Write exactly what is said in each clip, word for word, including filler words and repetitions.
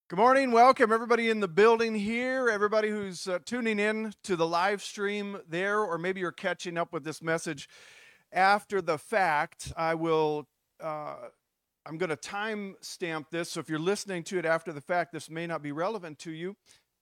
Good morning. Welcome, everybody in the building here, everybody who's uh, tuning in to the live stream there, or maybe you're catching up with this message after the fact. I will, uh, I'm going to time stamp this. So if you're listening to it after the fact, this may not be relevant to you.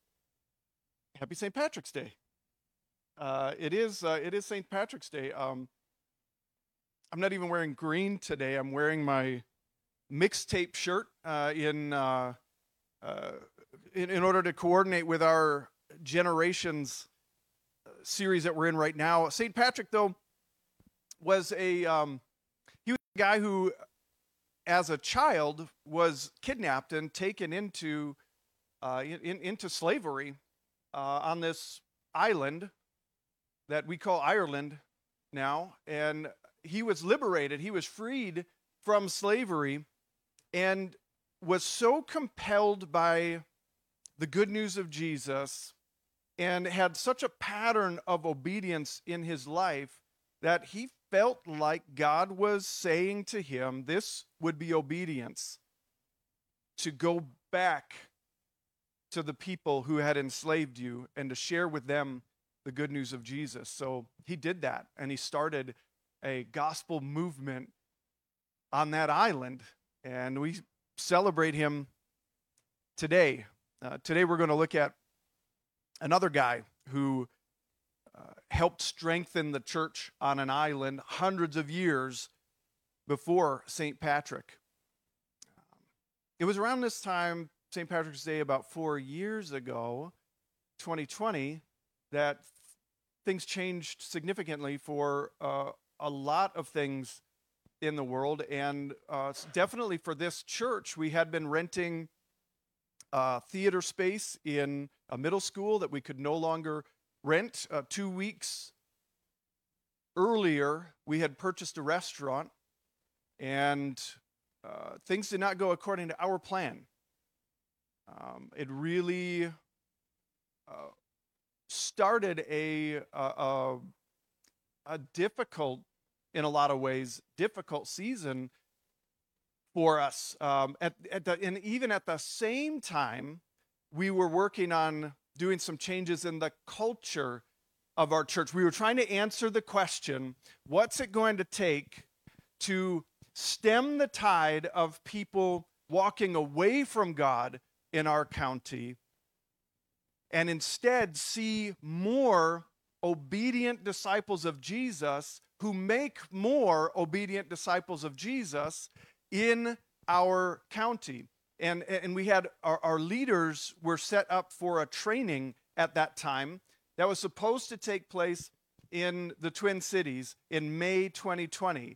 Happy Saint Patrick's Day. Uh, it is, uh, it is Saint Patrick's Day. Um, I'm not even wearing green today. I'm wearing my mixtape shirt uh, in. Uh, uh, in, in order to coordinate with our generations series that we're in right now. Saint Patrick, though, was a um, he was a guy who, as a child, was kidnapped and taken into uh, in, in, into slavery uh, on this island that we call Ireland now, and he was liberated. He was freed from slavery, and was so compelled by the good news of Jesus and had such a pattern of obedience in his life that he felt like God was saying to him, this would be obedience, to go back to the people who had enslaved you and to share with them the good news of Jesus. So he did that, and he started a gospel movement on that island, and we celebrate him today. Uh, today we're going to look at another guy who uh, helped strengthen the church on an island hundreds of years before Saint Patrick. Um, it was around this time, Saint Patrick's Day, about four years ago, twenty twenty, that things changed significantly for uh, a lot of things in the world, and uh, definitely for this church. We had been renting uh, theater space in a middle school that we could no longer rent. Uh, two weeks earlier, we had purchased a restaurant, and uh, things did not go according to our plan. Um, it really uh, started a, a, a, a difficult, in a lot of ways, difficult season for us. Um, at, at the, and even at the same time, we were working on doing some changes in the culture of our church. We were trying to answer the question, what's it going to take to stem the tide of people walking away from God in our county and instead see more obedient disciples of Jesus who make more obedient disciples of Jesus in our county. And, and we had our, our leaders were set up for a training at that time that was supposed to take place in the Twin Cities in May twenty twenty.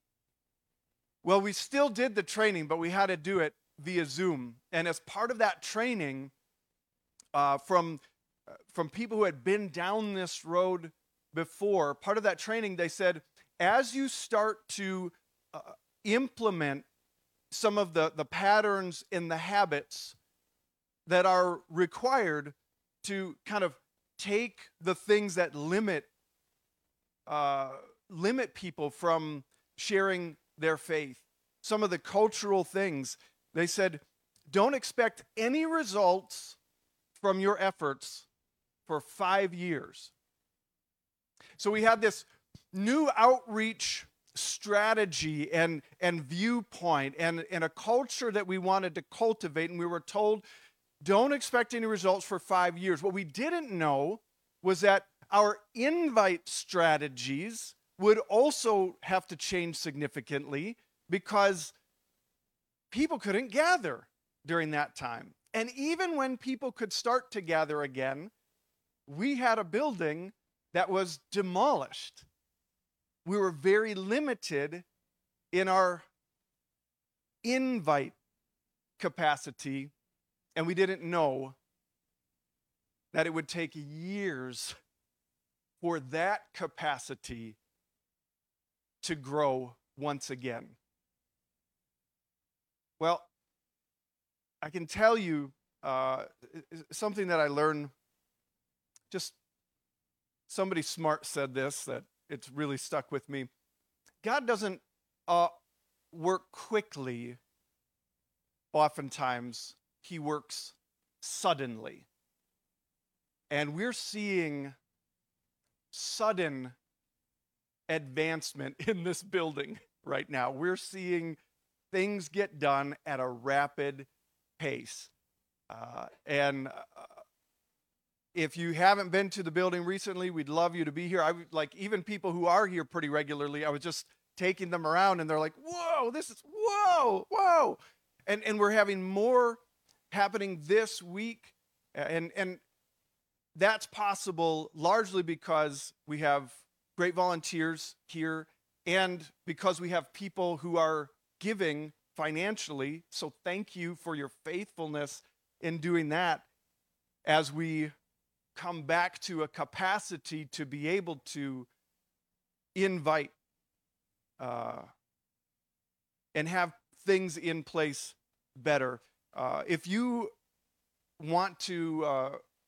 Well, we still did the training, but we had to do it via Zoom. And as part of that training, uh, from, uh, from people who had been down this road before, part of that training, they said, as you start to uh, implement some of the, the patterns and the habits that are required to kind of take the things that limit uh, limit people from sharing their faith, some of the cultural things, they said, don't expect any results from your efforts for five years. So we had this new outreach strategy and, and viewpoint and, and a culture that we wanted to cultivate, and we were told, don't expect any results for five years. What we didn't know was that our invite strategies would also have to change significantly because people couldn't gather during that time. And even when people could start to gather again, we had a building that was demolished. We were very limited in our invite capacity, and we didn't know that it would take years for that capacity to grow once again. Well, I can tell you uh, something that I learned. Just somebody smart said this that it's really stuck with me. God doesn't uh, work quickly oftentimes he works suddenly. And we're seeing sudden advancement in this building right now. We're seeing things get done at a rapid pace. Uh, and uh, if you haven't been to the building recently, we'd love you to be here. I would, like, even people who are here pretty regularly, I was just taking them around and they're like, whoa, this is, whoa, whoa. And, and we're having more happening this week. And, and that's possible largely because we have great volunteers here and because we have people who are giving financially. So thank you for your faithfulness in doing that as we come back to a capacity to be able to invite uh, and have things in place better. Uh, if you want to uh,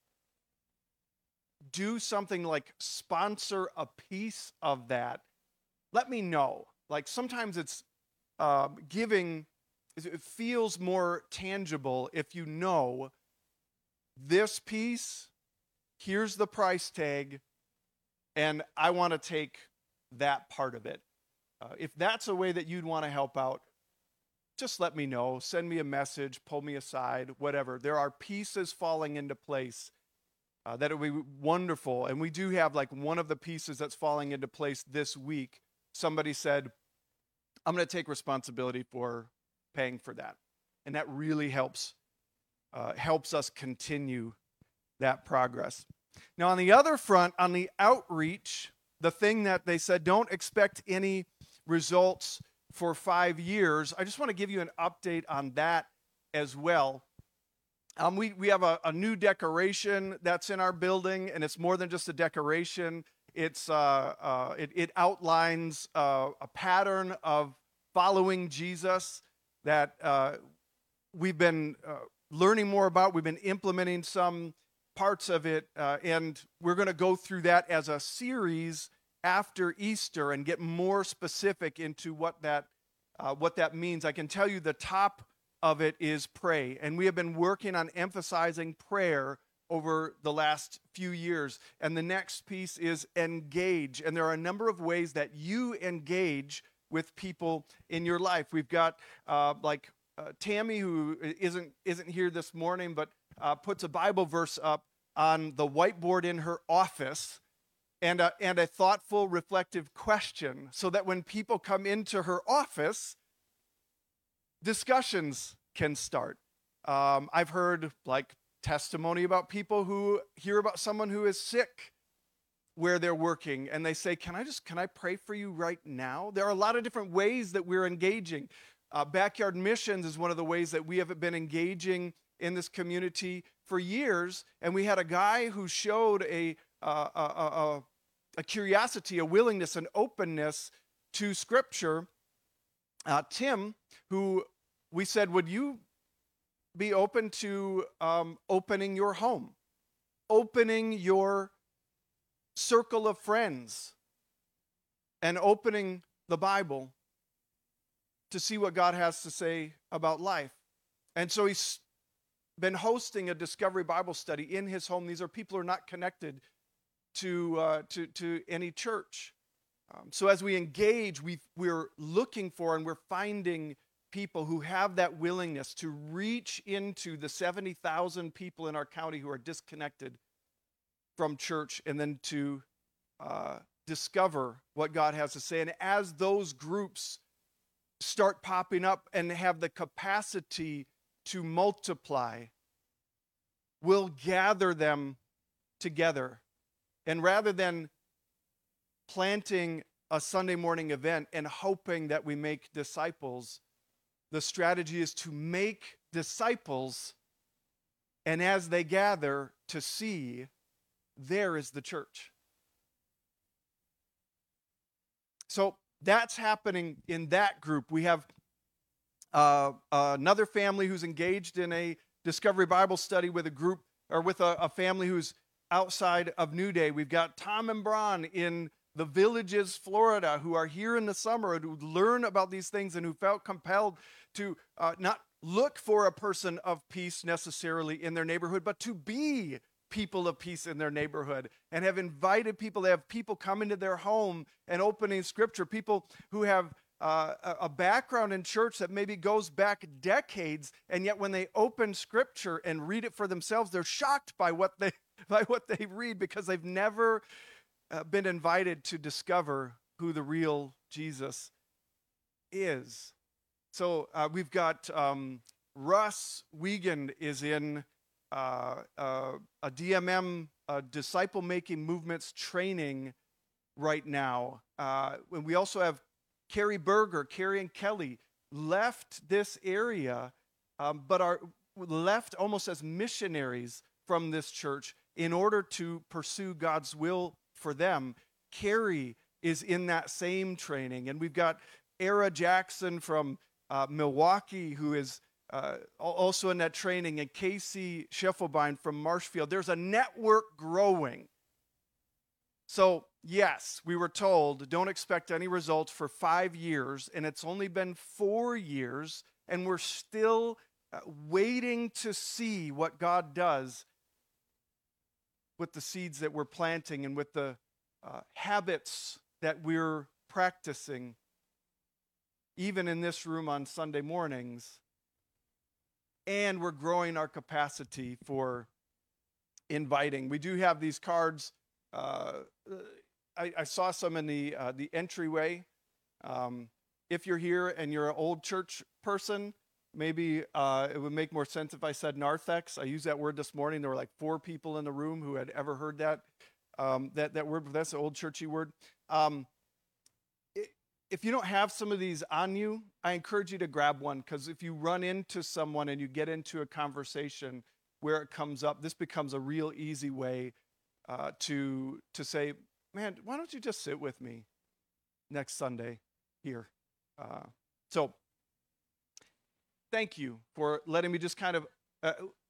do something like sponsor a piece of that, let me know. Like sometimes it's uh, giving, it feels more tangible if you know this piece, here's the price tag, and I want to take that part of it. Uh, if that's a way that you'd want to help out, just let me know. Send me a message, pull me aside, whatever. There are pieces falling into place uh, that would be wonderful. And we do have like one of the pieces that's falling into place this week. Somebody said, I'm going to take responsibility for paying for that. And that really helps, uh, helps us continue that progress. Now, on the other front, on the outreach, the thing that they said, don't expect any results for five years. I just want to give you an update on that as well. Um, we, we have a, a new decoration that's in our building, and it's more than just a decoration. It's uh, uh, it, it outlines uh, a pattern of following Jesus that uh, we've been uh, learning more about. We've been implementing some parts of it, uh, and we're going to go through that as a series after Easter and get more specific into what that uh, what that means. I can tell you the top of it is pray, and we have been working on emphasizing prayer over the last few years. And the next piece is engage, and there are a number of ways that you engage with people in your life. We've got uh, like uh, Tammy, who isn't isn't here this morning, but uh, puts a Bible verse up on the whiteboard in her office. And a, and a thoughtful, reflective question so that when people come into her office, discussions can start. Um, I've heard like testimony about people who hear about someone who is sick where they're working and they say, can I just, can I pray for you right now? There are a lot of different ways that we're engaging. Uh, Backyard Missions is one of the ways that we have been engaging in this community for years. And we had a guy who showed a, uh, a, a, a curiosity, a willingness, an openness to Scripture. Uh, Tim, who we said, would you be open to um, opening your home, opening your circle of friends, and opening the Bible to see what God has to say about life? And so he's been hosting a Discovery Bible study in his home. These are people who are not connected to uh, to to any church. Um, so as we engage, we we're looking for and we're finding people who have that willingness to reach into the seventy thousand people in our county who are disconnected from church, and then to uh, discover what God has to say. And as those groups start popping up and have the capacity to multiply, we'll gather them together. And rather than planting a Sunday morning event and hoping that we make disciples, the strategy is to make disciples, and as they gather, to see there is the church. So that's happening in that group. We have uh, another family who's engaged in a Discovery Bible study with a group, or with a, a family who's outside of New Day. We've got Tom and Bron in the Villages, Florida, who are here in the summer, who learn about these things and who felt compelled to uh, not look for a person of peace necessarily in their neighborhood, but to be people of peace in their neighborhood, and have invited people. They have people come into their home and opening scripture, people who have uh, a a background in church that maybe goes back decades, and yet when they open scripture and read it for themselves, they're shocked by what they by what they read, because they've never uh, been invited to discover who the real Jesus is. So uh, we've got um, Russ Wiegand is in uh, uh, a D M M, uh, disciple making movements training right now. Uh, and we also have Carrie Berger, Carrie and Kelly left this area, um, but are left almost as missionaries from this church in order to pursue God's will for them. Carrie is in that same training. And we've got Era Jackson from uh, Milwaukee, who is uh, also in that training, and Casey Scheffelbein from Marshfield. There's a network growing. So, yes, we were told, don't expect any results for five years, and it's only been four years, and we're still uh, waiting to see what God does with the seeds that we're planting and with the uh, habits that we're practicing, even in this room on Sunday mornings. And we're growing our capacity for inviting. We do have these cards. Uh, I, I saw some in the uh, the entryway. Um, if you're here and you're an old church person, maybe uh, it would make more sense if I said narthex. I used that word this morning. There were like four people in the room who had ever heard that um, that that word. That's an old churchy word. Um, it, if you don't have some of these on you, I encourage you to grab one, because if you run into someone and you get into a conversation where it comes up, this becomes a real easy way uh, to to say, man, why don't you just sit with me next Sunday here? Uh, so thank you for letting me just kind of uh,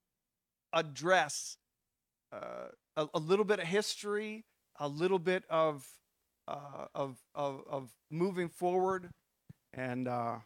address uh, a, a little bit of history, a little bit of uh, of, of of moving forward, and uh,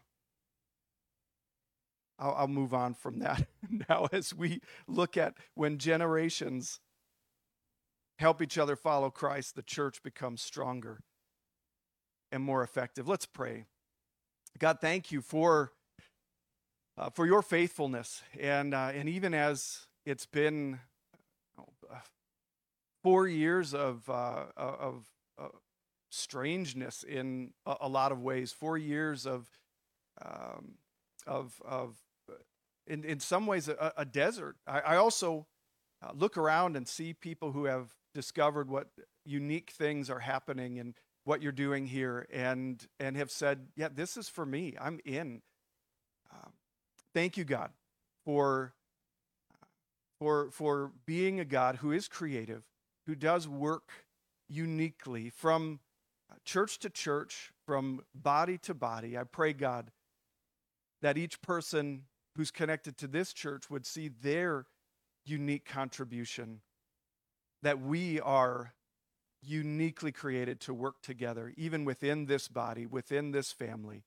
I'll, I'll move on from that now as we look at when generations help each other follow Christ, the church becomes stronger and more effective. Let's pray. God, thank you for uh, for your faithfulness, and uh, and even as it's been oh, uh, four years of uh, of uh, strangeness in a, a lot of ways, four years of um, of of in in some ways a, a desert. I, I also uh, look around and see people who have discovered what unique things are happening and what you're doing here, and and have said, yeah, this is for me. I'm in. Um, thank you, God, for for for being a God who is creative, who does work uniquely from church to church, from body to body. I pray, God, that each person who's connected to this church would see their unique contribution, that we are uniquely created to work together, even within this body, within this family,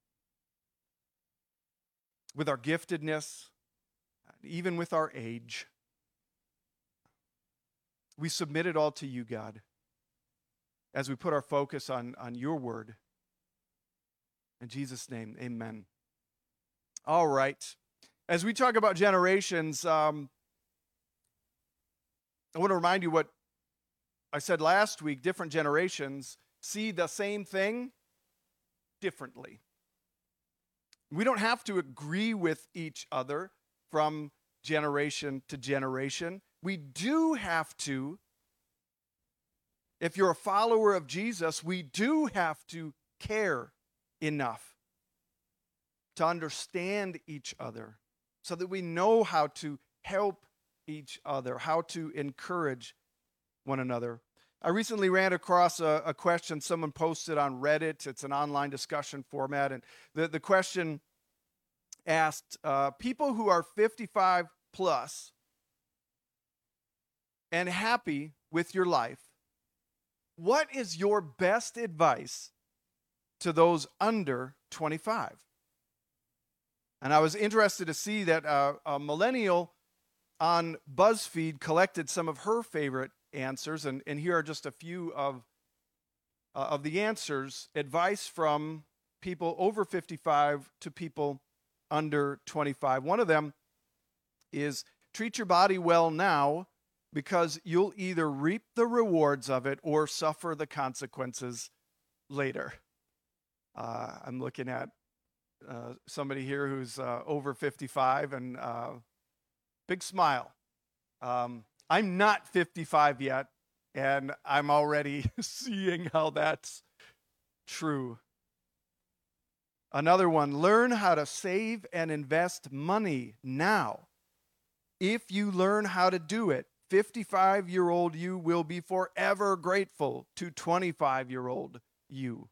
with our giftedness, even with our age. We submit it all to you, God, as we put our focus on, on your word. In Jesus' name, amen. All right. As we talk about generations, um, I want to remind you what I said last week. Different generations see the same thing differently. We don't have to agree with each other from generation to generation. We do have to, if you're a follower of Jesus, we do have to care enough to understand each other so that we know how to help each other, how to encourage one another. I recently ran across a, a question someone posted on Reddit. It's an online discussion format, and the, the question asked, uh, people who are fifty-five plus and happy with your life, what is your best advice to those under twenty-five? And I was interested to see that uh, a millennial on BuzzFeed collected some of her favorite answers, and, and here are just a few of, uh, of the answers. Advice from people over fifty-five to people under twenty-five. One of them is treat your body well now because you'll either reap the rewards of it or suffer the consequences later. Uh, I'm looking at uh, somebody here who's uh, over fifty-five and uh, big smile. Um, I'm not fifty-five yet, and I'm already seeing how that's true. Another one, learn how to save and invest money now. If you learn how to do it, fifty-five-year-old you will be forever grateful to twenty-five-year-old you.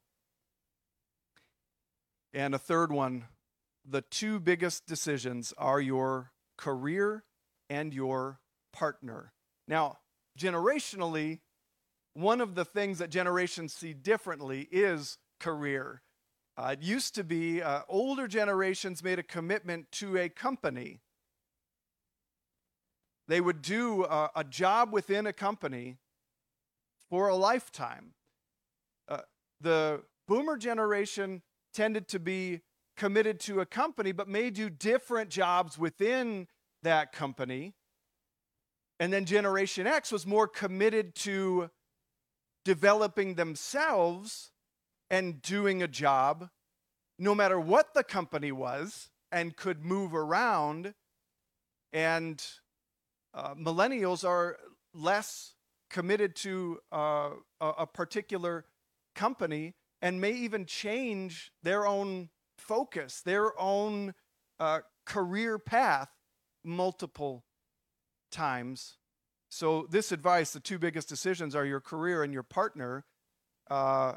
And a third one, the two biggest decisions are your career and your partner. Now, generationally, one of the things that generations see differently is career. Uh, it used to be uh, older generations made a commitment to a company. They would do uh, a job within a company for a lifetime. Uh, the boomer generation tended to be committed to a company, but may do different jobs within that company. And then Generation X was more committed to developing themselves and doing a job, no matter what the company was, and could move around. And uh, millennials are less committed to uh, a, a particular company and may even change their own focus, their own uh, career path multiple times. So this advice, the two biggest decisions are your career and your partner. Uh,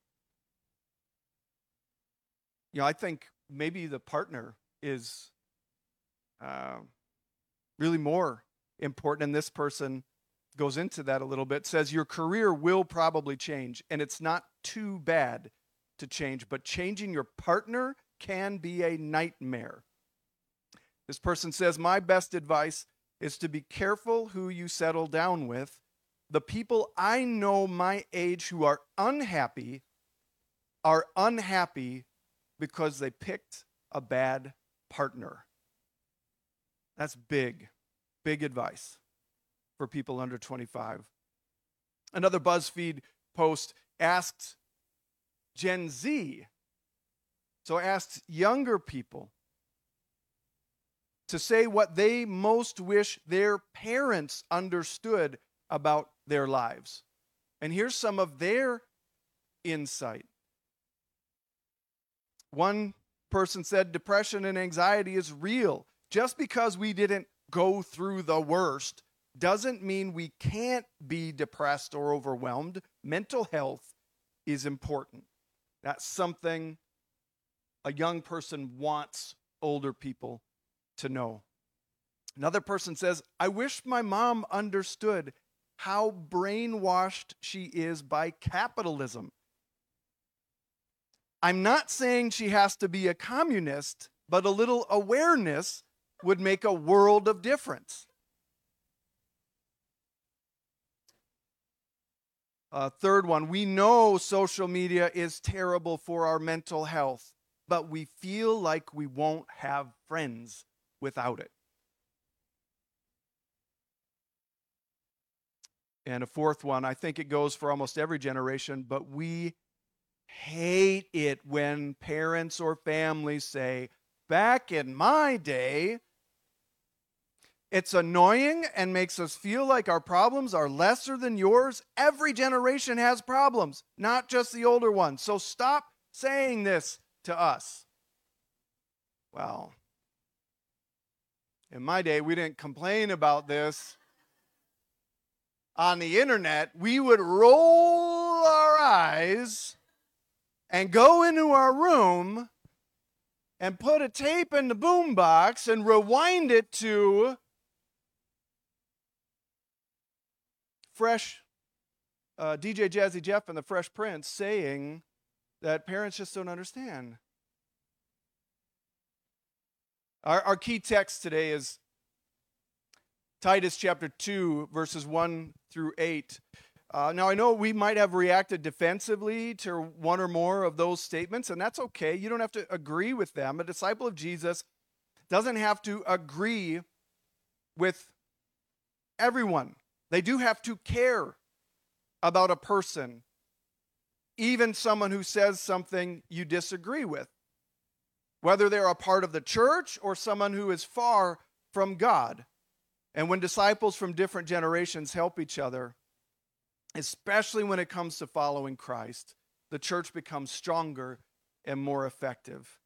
you know, I think maybe the partner is uh, really more important, and this person goes into that a little bit, says your career will probably change, and it's not too bad to change, but changing your partner can be a nightmare. This person says, my best advice is to be careful who you settle down with. The people I know my age who are unhappy are unhappy because they picked a bad partner. That's big, big advice for people under twenty-five. Another BuzzFeed post asked Gen Z, so asked younger people to say what they most wish their parents understood about their lives. And here's some of their insight. One person said, depression and anxiety is real. Just because we didn't go through the worst doesn't mean we can't be depressed or overwhelmed. Mental health is important. That's something a young person wants older people to know. Another person says, I wish my mom understood how brainwashed she is by capitalism. I'm not saying she has to be a communist, but a little awareness would make a world of difference. Uh, third one, we know social media is terrible for our mental health, but we feel like we won't have friends without it. And a fourth one, I think it goes for almost every generation, but we hate it when parents or families say, back in my day. It's annoying and makes us feel like our problems are lesser than yours. Every generation has problems, not just the older ones. So stop saying this to us. Well, in my day, we didn't complain about this on the internet. We would roll our eyes and go into our room and put a tape in the boombox and rewind it to Fresh, uh, D J Jazzy Jeff and the Fresh Prince saying that parents just don't understand. Our, our key text today is Titus chapter two, verses one through eight. Uh, now, I know we might have reacted defensively to one or more of those statements, and that's okay. You don't have to agree with them. A disciple of Jesus doesn't have to agree with everyone. They do have to care about a person, even someone who says something you disagree with, whether they're a part of the church or someone who is far from God. And when disciples from different generations help each other, especially when it comes to following Christ, the church becomes stronger and more effective.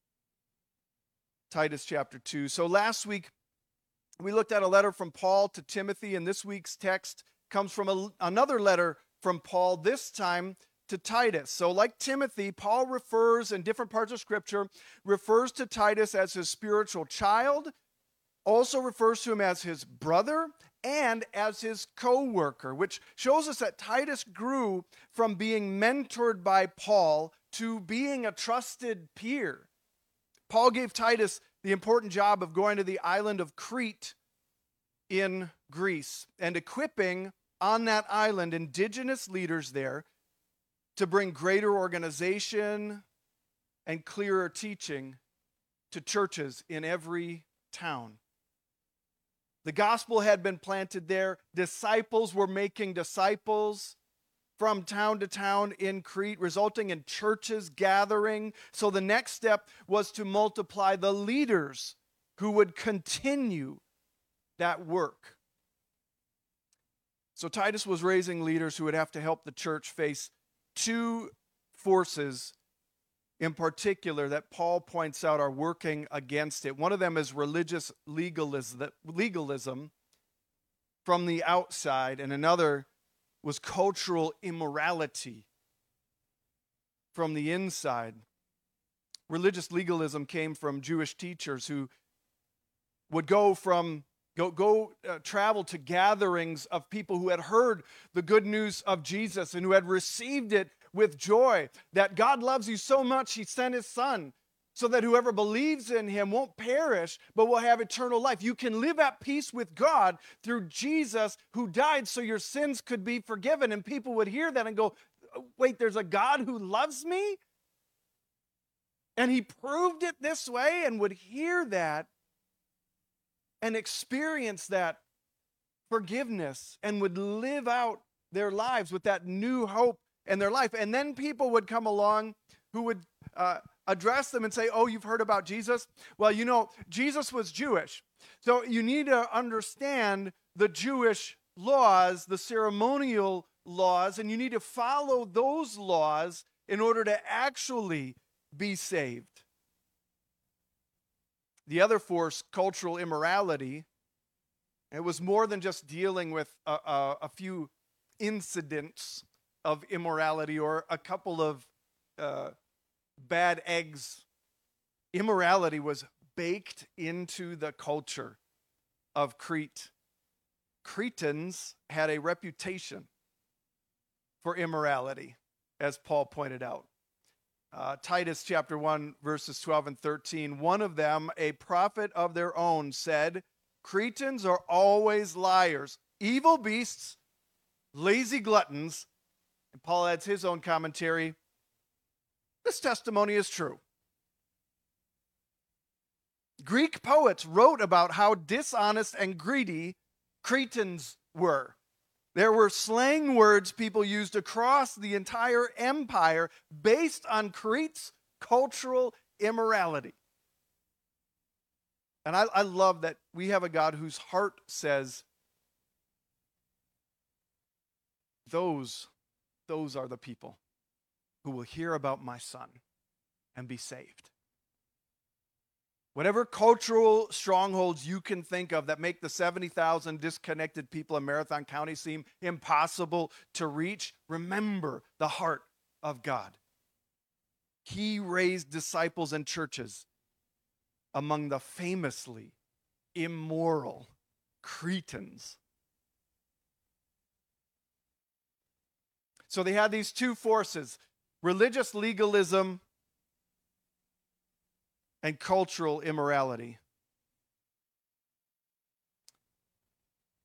Titus chapter two. So last week, we looked at a letter from Paul to Timothy, and this week's text comes from a, another letter from Paul, this time to Titus. So like Timothy, Paul refers in different parts of Scripture, refers to Titus as his spiritual child, also refers to him as his brother, and as his co-worker, which shows us that Titus grew from being mentored by Paul to being a trusted peer. Paul gave Titus the important job of going to the island of Crete in Greece and equipping on that island indigenous leaders there to bring greater organization and clearer teaching to churches in every town. The gospel had been planted there. Disciples were making disciples from town to town in Crete, resulting in churches gathering. So the next step was to multiply the leaders who would continue that work. So Titus was raising leaders who would have to help the church face two forces in particular that Paul points out are working against it. One of them is religious legalism, legalism from the outside, and another was cultural immorality from the inside. Religious legalism came from Jewish teachers who would go from go go uh, travel to gatherings of people who had heard the good news of Jesus and who had received it with joy, that God loves you so much, he sent his son so that whoever believes in him won't perish, but will have eternal life. You can live at peace with God through Jesus who died so your sins could be forgiven. And people would hear that and go, wait, there's a God who loves me? And he proved it this way, and would hear that and experience that forgiveness and would live out their lives with that new hope in their life. And then people would come along who would uh, address them and say, oh, you've heard about Jesus? Well, you know, Jesus was Jewish. So you need to understand the Jewish laws, the ceremonial laws, and you need to follow those laws in order to actually be saved. The other force, cultural immorality, it was more than just dealing with a, a, a few incidents of immorality or a couple of uh, bad eggs. Immorality was baked into the culture of Crete. Cretans had a reputation for immorality, as Paul pointed out. Uh, Titus chapter one, verses twelve and thirteen. One of them, a prophet of their own, said, Cretans are always liars, evil beasts, lazy gluttons. And Paul adds his own commentary. This testimony is true. Greek poets wrote about how dishonest and greedy Cretans were. There were slang words people used across the entire empire based on Crete's cultural immorality. And I, I love that we have a God whose heart says, those Those are the people who will hear about my son and be saved. Whatever cultural strongholds you can think of that make the seventy thousand disconnected people in Marathon County seem impossible to reach, remember the heart of God. He raised disciples and churches among the famously immoral Cretans. So they had these two forces, religious legalism and cultural immorality.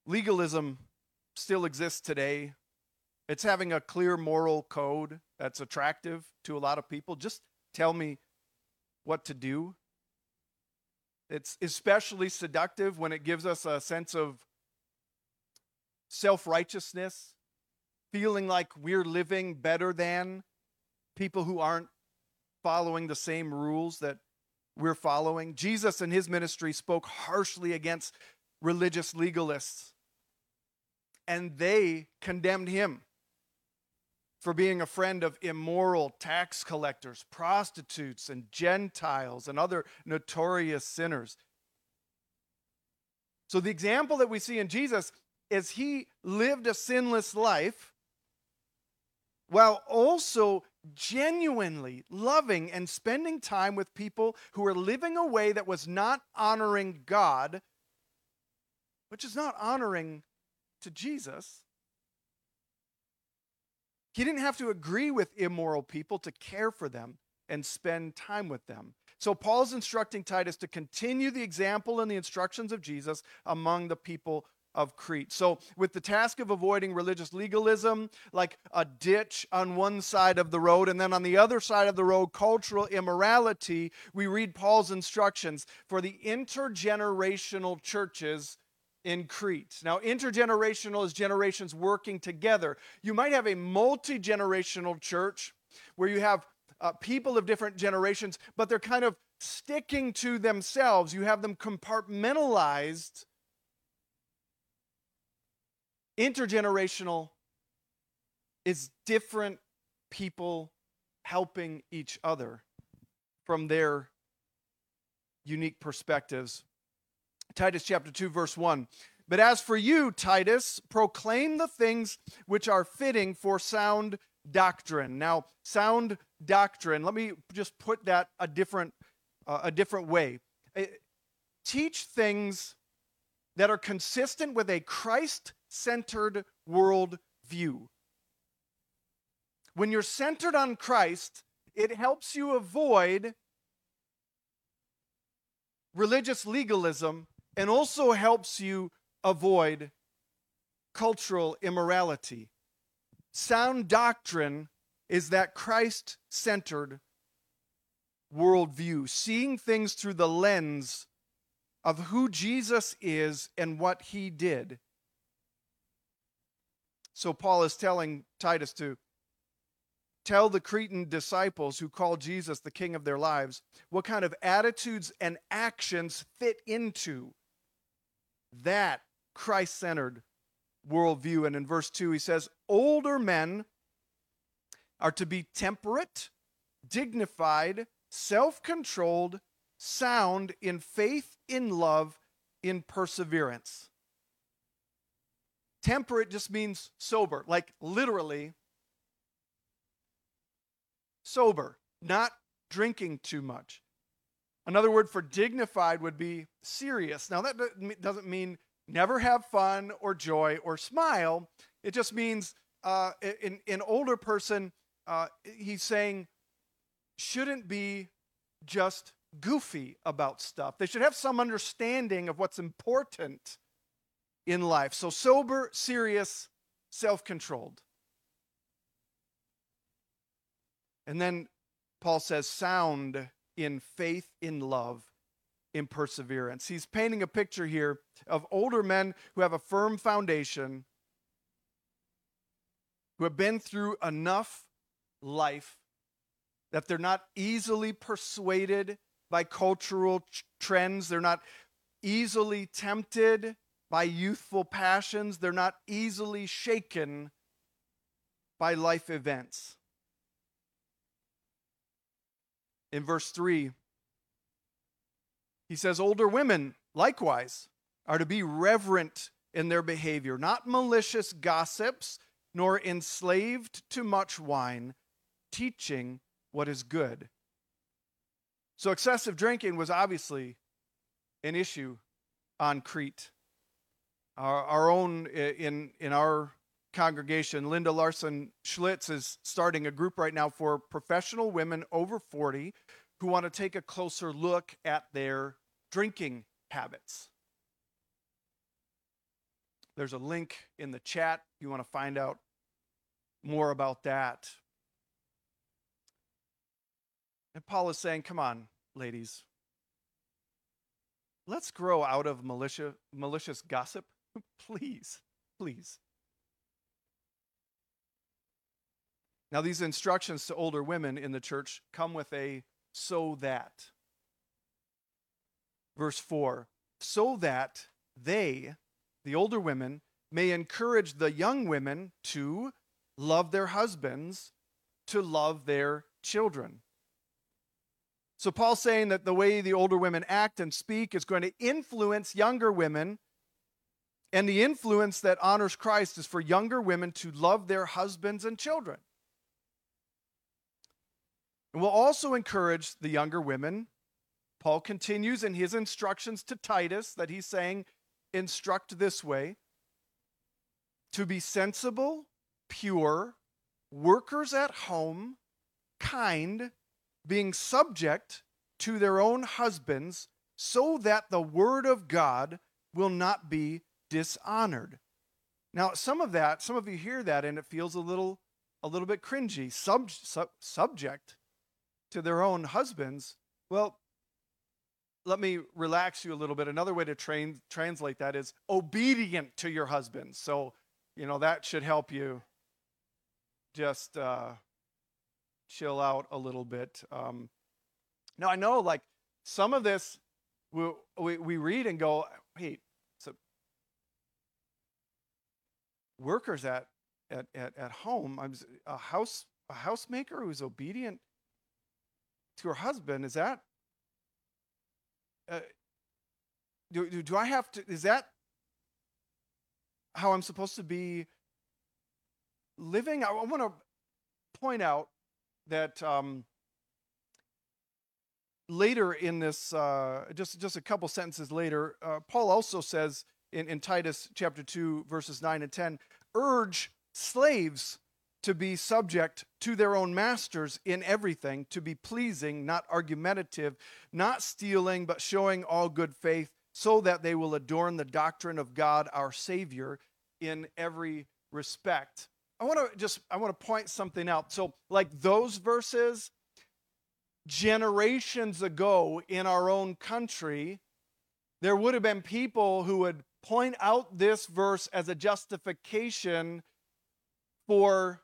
Legalism still exists today. It's having a clear moral code that's attractive to a lot of people. Just tell me what to do. It's especially seductive when it gives us a sense of self-righteousness, feeling like we're living better than people who aren't following the same rules that we're following. Jesus in his ministry spoke harshly against religious legalists, and they condemned him for being a friend of immoral tax collectors, prostitutes, and Gentiles, and other notorious sinners. So the example that we see in Jesus is he lived a sinless life while also genuinely loving and spending time with people who were living a way that was not honoring God, which is not honoring to Jesus. He didn't have to agree with immoral people to care for them and spend time with them. So Paul's instructing Titus to continue the example and the instructions of Jesus among the people of Crete. So with the task of avoiding religious legalism, like a ditch on one side of the road, and then on the other side of the road, cultural immorality, we read Paul's instructions for the intergenerational churches in Crete. Now, intergenerational is generations working together. You might have a multi-generational church where you have uh, people of different generations, but they're kind of sticking to themselves. You have them compartmentalized. Intergenerational is different people helping each other from their unique perspectives. Titus chapter two, verse one. But as for you, Titus, proclaim the things which are fitting for sound doctrine. Now, sound doctrine, let me just put that a different, uh, a different way. Uh, teach things that are consistent with a Christ-centered world view. When you're centered on Christ, it helps you avoid religious legalism and also helps you avoid cultural immorality. Sound doctrine is that Christ-centered worldview, seeing things through the lens of who Jesus is and what he did. So Paul is telling Titus to tell the Cretan disciples who call Jesus the king of their lives what kind of attitudes and actions fit into that Christ-centered worldview. And in verse two, he says, older men are to be temperate, dignified, self-controlled, sound in faith, in love, in perseverance. Temperate just means sober, like literally sober, not drinking too much. Another word for dignified would be serious. Now, that doesn't mean never have fun or joy or smile. It just means uh, in an older person, uh, he's saying, shouldn't be just goofy about stuff. They should have some understanding of what's important in life. So sober, serious, self-controlled. And then Paul says sound in faith, in love, in perseverance. He's painting a picture here of older men who have a firm foundation, who have been through enough life that they're not easily persuaded by cultural ch- trends. They're not easily tempted by youthful passions. They're not easily shaken by life events. In verse three, he says, older women, likewise, are to be reverent in their behavior, not malicious gossips, nor enslaved to much wine, teaching what is good. So excessive drinking was obviously an issue on Crete. Our, our own, in, in our congregation, Linda Larson Schlitz is starting a group right now for professional women over forty who want to take a closer look at their drinking habits. There's a link in the chat if you want to find out more about that. And Paul is saying, come on, ladies. Let's grow out of malicious, malicious gossip. Please, please. Now, these instructions to older women in the church come with a so that. Verse four, so that they, the older women, may encourage the young women to love their husbands, to love their children. So Paul's saying that the way the older women act and speak is going to influence younger women, and the influence that honors Christ is for younger women to love their husbands and children. And we'll also encourage the younger women. Paul continues in his instructions to Titus that he's saying, instruct this way, to be sensible, pure, workers at home, kind, being subject to their own husbands, so that the word of God will not be dishonored. Now, some of that, some of you hear that and it feels a little, a little bit cringy. Sub, sub, subject to their own husbands. Well, let me relax you a little bit. Another way to train, translate that is obedient to your husbands. So, you know, that should help you just uh, chill out a little bit. Um, now, I know, like, some of this we, we, we read and go, wait, so workers at, at, at, at home, I'm a house a housemaker who's obedient to her husband, is that, uh, do, do, do I have to, is that how I'm supposed to be living? I, I want to point out that um, later in this, uh, just, just a couple sentences later, uh, Paul also says in, in Titus chapter two, verses nine and ten, urge slaves to be subject to their own masters in everything, to be pleasing, not argumentative, not stealing, but showing all good faith, so that they will adorn the doctrine of God our Savior in every respect. I want to just, I want to point something out. So, like those verses, generations ago in our own country, there would have been people who would point out this verse as a justification for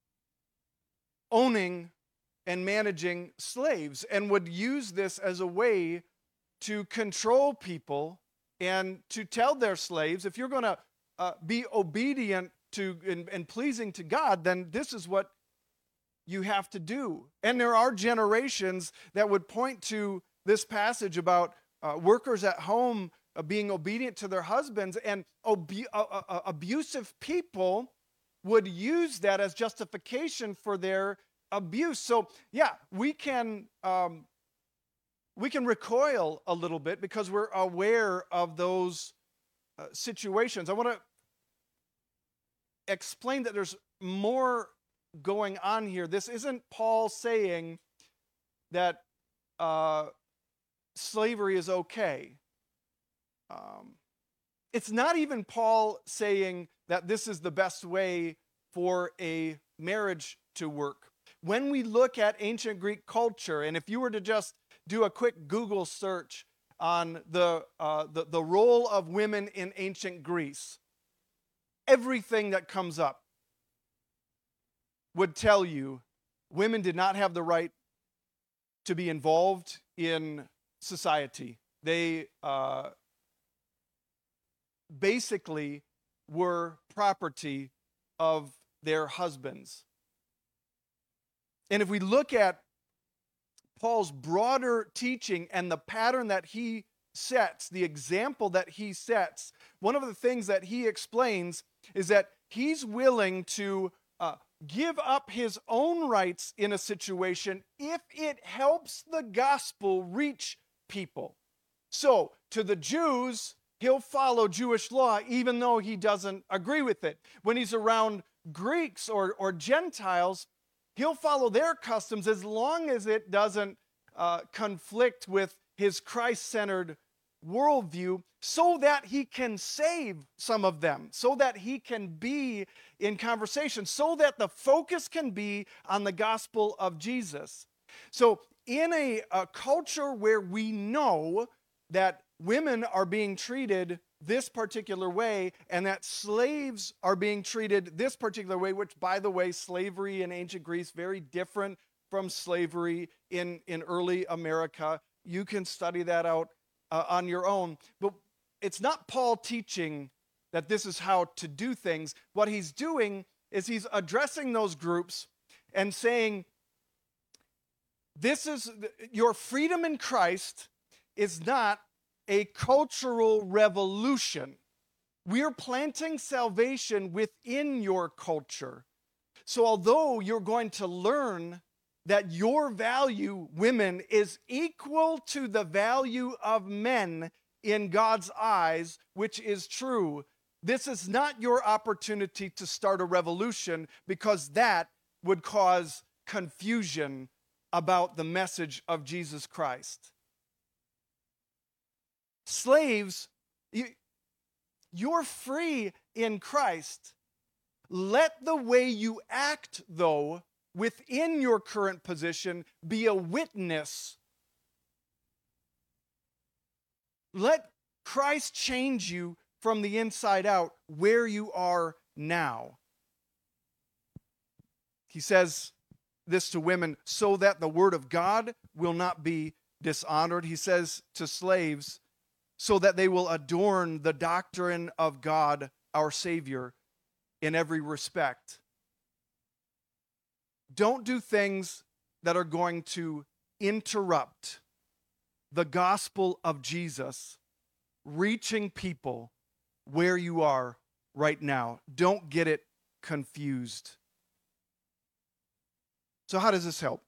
owning and managing slaves, and would use this as a way to control people and to tell their slaves, if you're going to uh, be obedient to and, and pleasing to God, then this is what you have to do. And there are generations that would point to this passage about uh, workers at home uh, being obedient to their husbands, and obu- uh, uh, abusive people would use that as justification for their abuse. So yeah, we can um, we can recoil a little bit because we're aware of those uh, situations. I want to explain that there's more going on here. This isn't Paul saying that uh, slavery is okay. Um, it's not even Paul saying that this is the best way for a marriage to work. When we look at ancient Greek culture, and if you were to just do a quick Google search on the, uh, the, the role of women in ancient Greece, everything that comes up would tell you women did not have the right to be involved in society. They uh, basically were property of their husbands. And if we look at Paul's broader teaching and the pattern that he sets, the example that he sets, one of the things that he explains is that he's willing to uh, give up his own rights in a situation if it helps the gospel reach people. So, to the Jews, he'll follow Jewish law even though he doesn't agree with it. When he's around Greeks or, or Gentiles, he'll follow their customs as long as it doesn't uh, conflict with his Christ-centered worldview so that he can save some of them, so that he can be in conversation, so that the focus can be on the gospel of Jesus. So in a, a culture where we know that women are being treated this particular way and that slaves are being treated this particular way, which, by the way, slavery in ancient Greece, very different from slavery in, in early America. You can study that out uh, on your own. But it's not Paul teaching that this is how to do things. What he's doing is he's addressing those groups and saying, this is your freedom in Christ is not a cultural revolution. We're planting salvation within your culture. So although you're going to learn that your value, women, is equal to the value of men in God's eyes, which is true, this is not your opportunity to start a revolution, because that would cause confusion about the message of Jesus Christ. Slaves, you, you're free in Christ. Let the way you act, though, within your current position be a witness. Let Christ change you from the inside out where you are now. He says this to women so that the word of God will not be dishonored. He says to slaves, so that they will adorn the doctrine of God, our Savior, in every respect. Don't do things that are going to interrupt the gospel of Jesus reaching people where you are right now. Don't get it confused. So how does this help?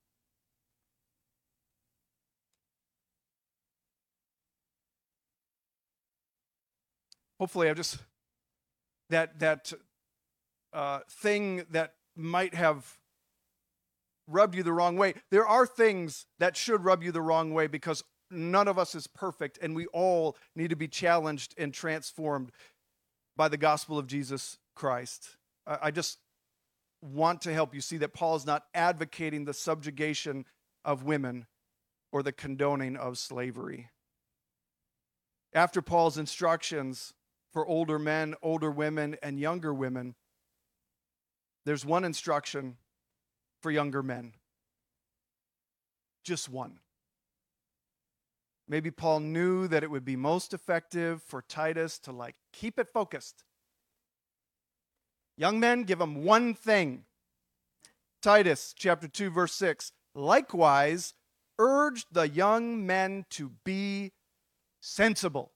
Hopefully, I've just, that, that uh, thing that might have rubbed you the wrong way. There are things that should rub you the wrong way because none of us is perfect, and we all need to be challenged and transformed by the gospel of Jesus Christ. I, I just want to help you see that Paul is not advocating the subjugation of women or the condoning of slavery. After Paul's instructions for older men, older women, and younger women, there's one instruction for younger men. Just one. Maybe Paul knew that it would be most effective for Titus to like keep it focused. Young men, give them one thing. Titus chapter two, verse six. Likewise, urge the young men to be sensible.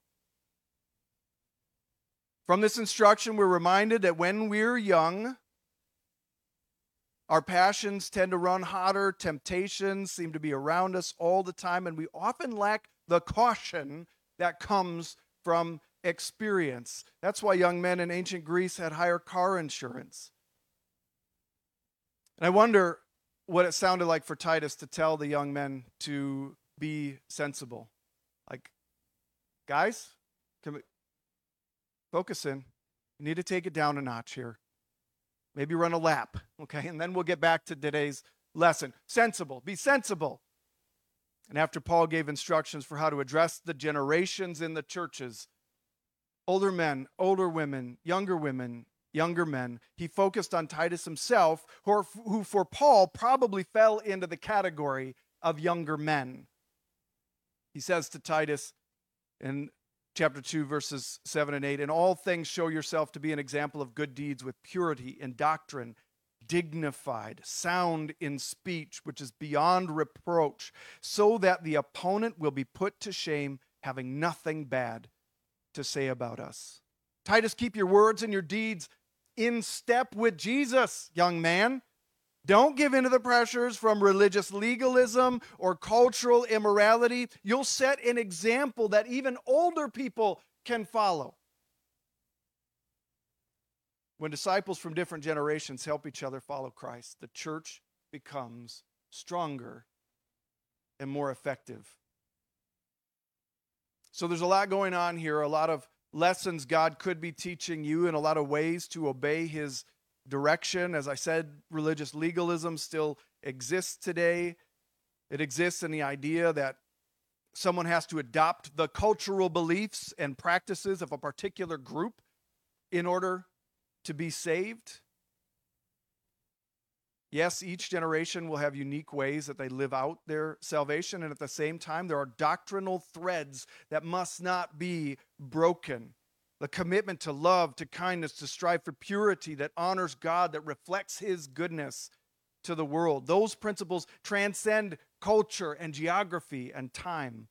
From this instruction, we're reminded that when we're young, our passions tend to run hotter, temptations seem to be around us all the time, and we often lack the caution that comes from experience. That's why young men in ancient Greece had higher car insurance. And I wonder what it sounded like for Titus to tell the young men to be sensible. Like, guys, can we focus in? You need to take it down a notch here. Maybe run a lap, okay? And then we'll get back to today's lesson. Sensible, be sensible. And after Paul gave instructions for how to address the generations in the churches, older men, older women, younger women, younger men, he focused on Titus himself, who, who for Paul probably fell into the category of younger men. He says to Titus in chapter two, verses seven and eight, in all things show yourself to be an example of good deeds with purity in doctrine, dignified, sound in speech, which is beyond reproach, so that the opponent will be put to shame, having nothing bad to say about us. Titus, keep your words and your deeds in step with Jesus, young man. Don't give in to the pressures from religious legalism or cultural immorality. You'll set an example that even older people can follow. When disciples from different generations help each other follow Christ, the church becomes stronger and more effective. So there's a lot going on here, a lot of lessons God could be teaching you, and a lot of ways to obey his direction. As I said, religious legalism still exists today. It exists in the idea that someone has to adopt the cultural beliefs and practices of a particular group in order to be saved. Yes, each generation will have unique ways that they live out their salvation, and at the same time, there are doctrinal threads that must not be broken. The commitment to love, to kindness, to strive for purity that honors God, that reflects his goodness to the world. Those principles transcend culture and geography and time.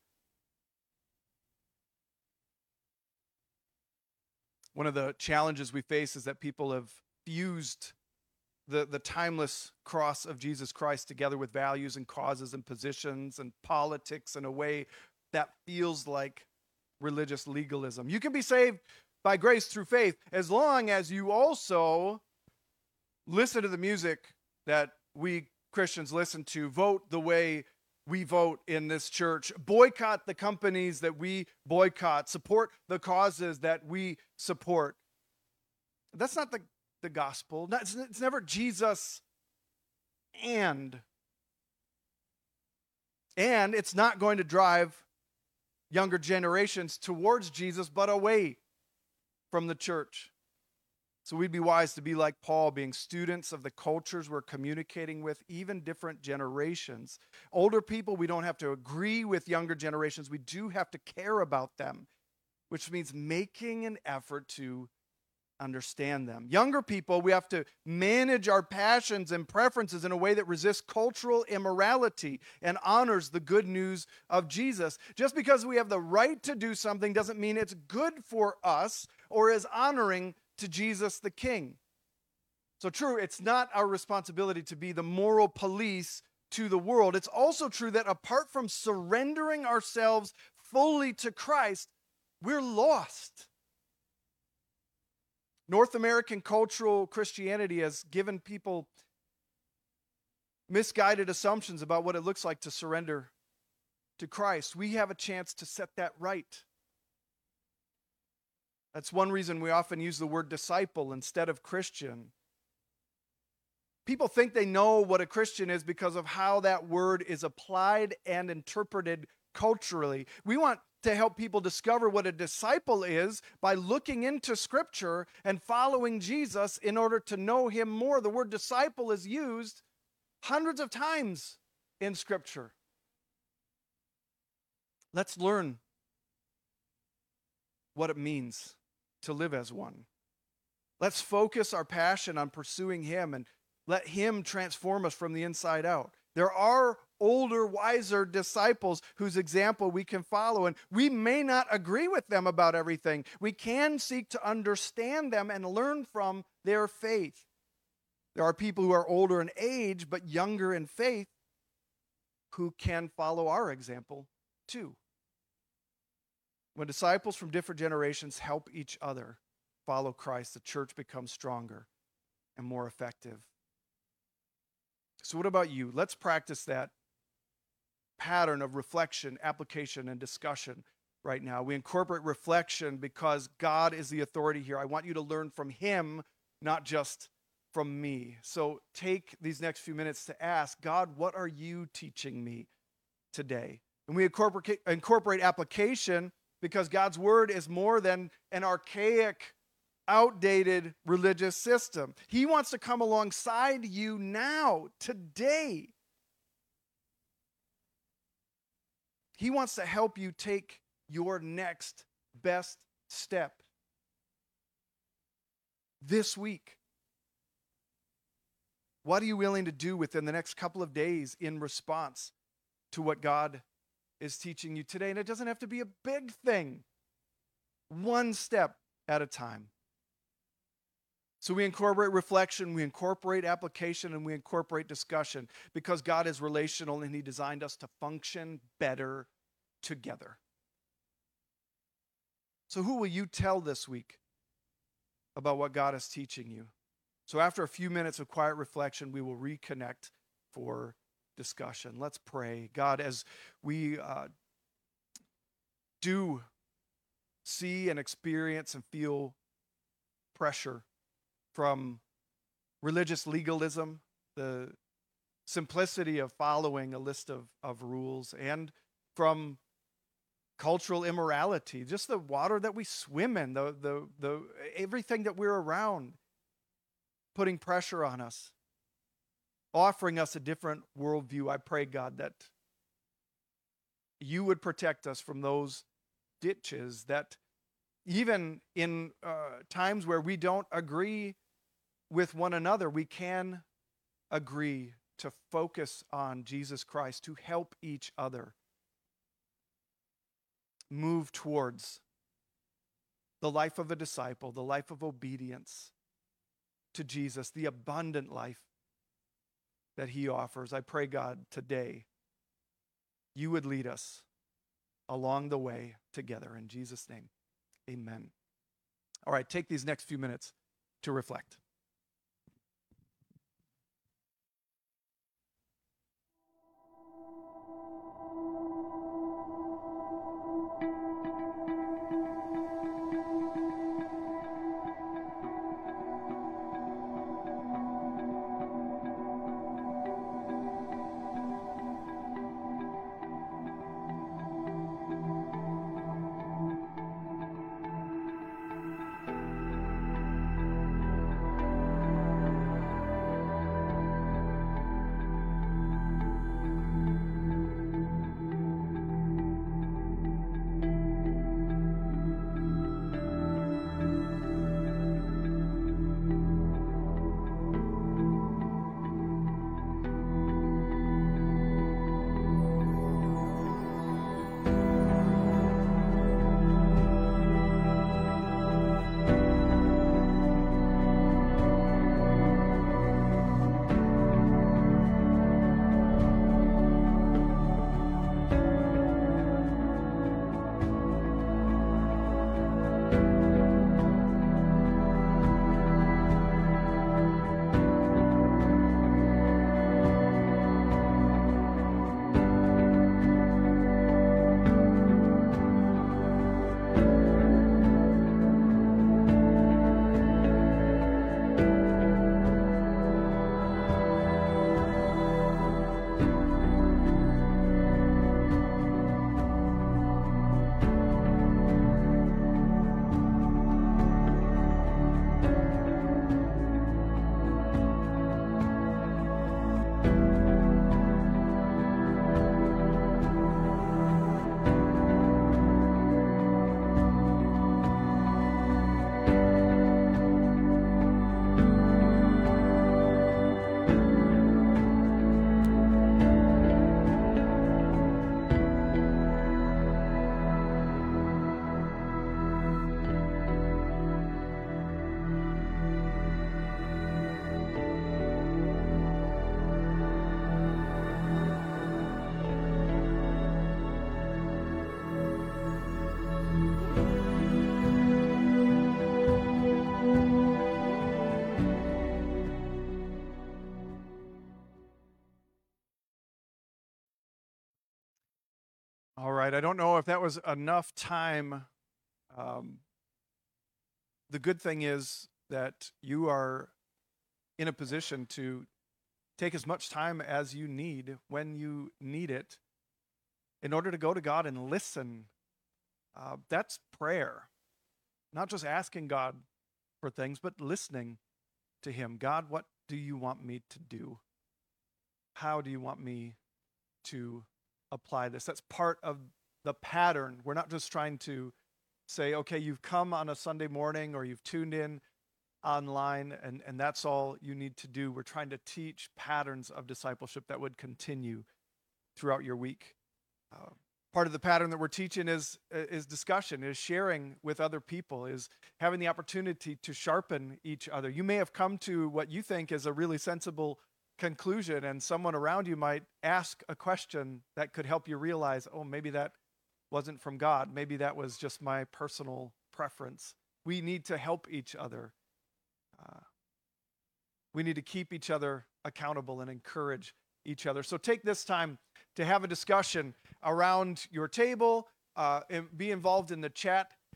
One of the challenges we face is that people have fused the, the timeless cross of Jesus Christ together with values and causes and positions and politics in a way that feels like religious legalism. You can be saved by grace through faith as long as you also listen to the music that we Christians listen to, vote the way we vote in this church, boycott the companies that we boycott, support the causes that we support. That's not the, the gospel. It's, it's never Jesus and. And it's not going to drive younger generations towards Jesus, but away from the church. So we'd be wise to be like Paul, being students of the cultures we're communicating with, even different generations. Older people, we don't have to agree with younger generations. We do have to care about them, which means making an effort to understand them. Younger people, we have to manage our passions and preferences in a way that resists cultural immorality and honors the good news of Jesus. Just because we have the right to do something doesn't mean it's good for us or is honoring to Jesus the King. So true, it's not our responsibility to be the moral police to the world. It's also true that apart from surrendering ourselves fully to Christ, we're lost. North American cultural Christianity has given people misguided assumptions about what it looks like to surrender to Christ. We have a chance to set that right. That's one reason we often use the word disciple instead of Christian. People think they know what a Christian is because of how that word is applied and interpreted culturally. We want to help people discover what a disciple is by looking into Scripture and following Jesus in order to know him more. The word disciple is used hundreds of times in Scripture. Let's learn what it means to live as one. Let's focus our passion on pursuing him and let him transform us from the inside out. There are older, wiser disciples whose example we can follow, and we may not agree with them about everything. We can seek to understand them and learn from their faith. There are people who are older in age but younger in faith who can follow our example too. When disciples from different generations help each other follow Christ, the church becomes stronger and more effective. So what about you? Let's practice that pattern of reflection, application, and discussion right now. We incorporate reflection because God is the authority here. I want you to learn from him, not just from me. So take these next few minutes to ask, God, what are you teaching me today? And we incorporate, incorporate application because God's word is more than an archaic, outdated religious system. He wants to come alongside you now, today. He wants to help you take your next best step this week. What are you willing to do within the next couple of days in response to what God is teaching you today? And it doesn't have to be a big thing. One step at a time. So we incorporate reflection, we incorporate application, and we incorporate discussion because God is relational and he designed us to function better together. So who will you tell this week about what God is teaching you? So after a few minutes of quiet reflection, we will reconnect for discussion. Let's pray. God, as we uh, do see and experience and feel pressure from religious legalism, the simplicity of following a list of, of rules, and from cultural immorality, just the water that we swim in, the, the, the, everything that we're around, putting pressure on us, offering us a different worldview. I pray, God, that you would protect us from those ditches, that even in uh, times where we don't agree with one another, we can agree to focus on Jesus Christ, to help each other move towards the life of a disciple, the life of obedience to Jesus, the abundant life that he offers. I pray, God, today you would lead us along the way together. In Jesus' name, amen. All right, take these next few minutes to reflect. All right, I don't know if that was enough time. Um, the good thing is that you are in a position to take as much time as you need when you need it in order to go to God and listen. Uh, that's prayer. Not just asking God for things, but listening to him. God, what do you want me to do? How do you want me to apply this? That's part of the pattern. We're not just trying to say, okay, you've come on a Sunday morning or you've tuned in online and, and that's all you need to do. We're trying to teach patterns of discipleship that would continue throughout your week. Uh, part of the pattern that we're teaching is, is discussion, is sharing with other people, is having the opportunity to sharpen each other. You may have come to what you think is a really sensible conclusion, and someone around you might ask a question that could help you realize, oh, maybe that wasn't from God. Maybe that was just my personal preference. We need to help each other. Uh, we need to keep each other accountable and encourage each other. So take this time to have a discussion around your table, uh, and be involved in the chat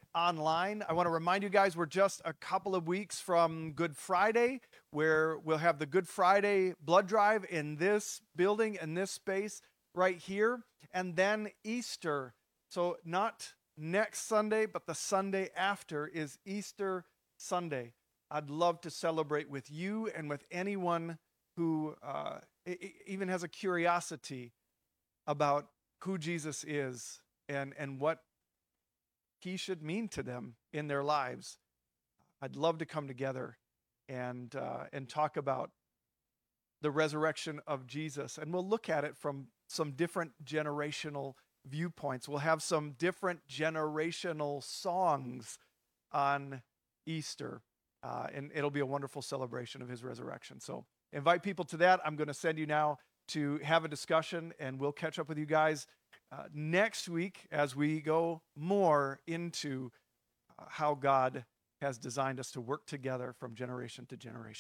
online. I want to remind you guys we're just a couple of weeks from Good Friday, where we'll have the Good Friday blood drive in this building, in this space right here, and then Easter. So not next Sunday, but the Sunday after is Easter Sunday. I'd love to celebrate with you and with anyone who uh, even has a curiosity about who Jesus is and, and what he should mean to them in their lives. I'd love to come together and uh, and talk about the resurrection of Jesus. And we'll look at it from some different generational viewpoints. We'll have some different generational songs on Easter. Uh, and it'll be a wonderful celebration of his resurrection. So invite people to that. I'm going to send you now to have a discussion, and we'll catch up with you guys uh, next week as we go more into uh, how God has designed us to work together from generation to generation.